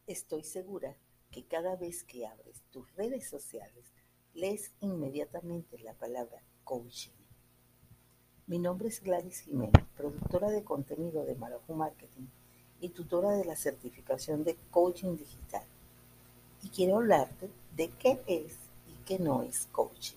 Estoy segura que cada vez que abres tus redes sociales, lees inmediatamente la palabra coaching. Mi nombre es Gladys Jiménez, productora de contenido de Marajú Marketing y tutora de la certificación de coaching digital. Y quiero hablarte de qué es y qué no es coaching.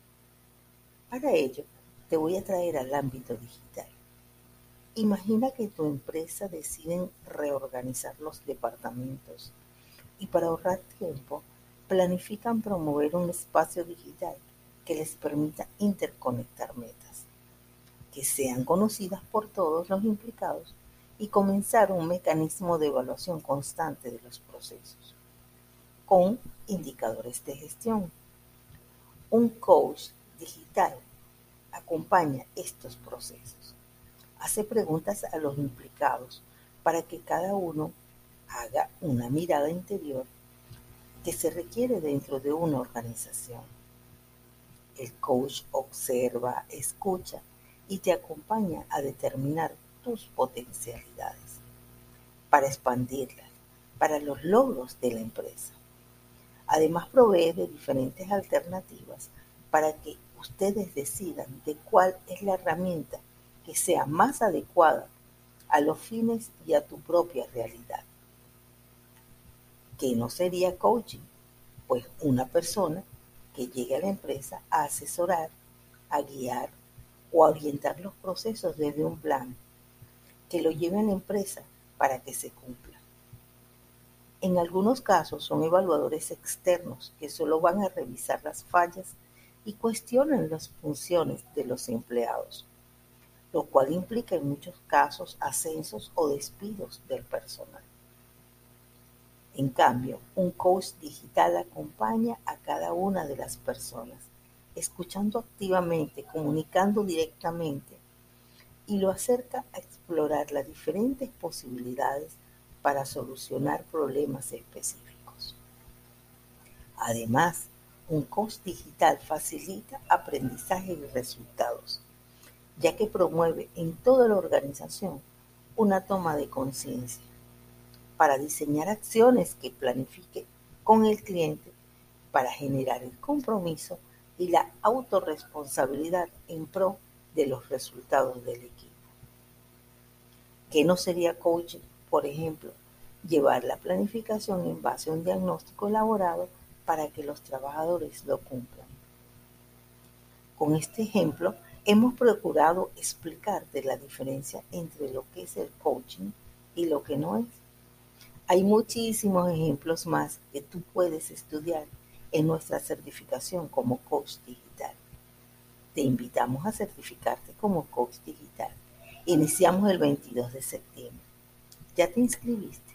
Para ello, te voy a traer al ámbito digital. Imagina que tu empresa decide reorganizar los departamentos y para ahorrar tiempo, planifican promover un espacio digital que les permita interconectar metas, que sean conocidas por todos los implicados y comenzar un mecanismo de evaluación constante de los procesos, con indicadores de gestión. Un coach digital acompaña estos procesos, hace preguntas a los implicados para que cada uno haga una mirada interior que se requiere dentro de una organización. El coach observa, escucha y te acompaña a determinar tus potencialidades para expandirlas, para los logros de la empresa. Además, provee de diferentes alternativas para que ustedes decidan de cuál es la herramienta que sea más adecuada a los fines y a tu propia realidad. ¿Qué no sería coaching? Pues una persona que llegue a la empresa a asesorar, a guiar o a orientar los procesos desde un plan que lo lleve a la empresa para que se cumpla. En algunos casos son evaluadores externos que solo van a revisar las fallas y cuestionan las funciones de los empleados, lo cual implica en muchos casos ascensos o despidos del personal. En cambio, un coach digital acompaña a cada una de las personas, escuchando activamente, comunicando directamente y lo acerca a explorar las diferentes posibilidades para solucionar problemas específicos. Además, un coach digital facilita aprendizaje y resultados, ya que promueve en toda la organización una toma de conciencia para diseñar acciones que planifique con el cliente para generar el compromiso y la autorresponsabilidad en pro de los resultados del equipo. ¿Qué no sería coaching? Por ejemplo, llevar la planificación en base a un diagnóstico elaborado para que los trabajadores lo cumplan. Con este ejemplo, hemos procurado explicarte la diferencia entre lo que es el coaching y lo que no es. Hay muchísimos ejemplos más que tú puedes estudiar en nuestra certificación como coach digital. Te invitamos a certificarte como coach digital. Iniciamos el 22 de septiembre. ¿Ya te inscribiste?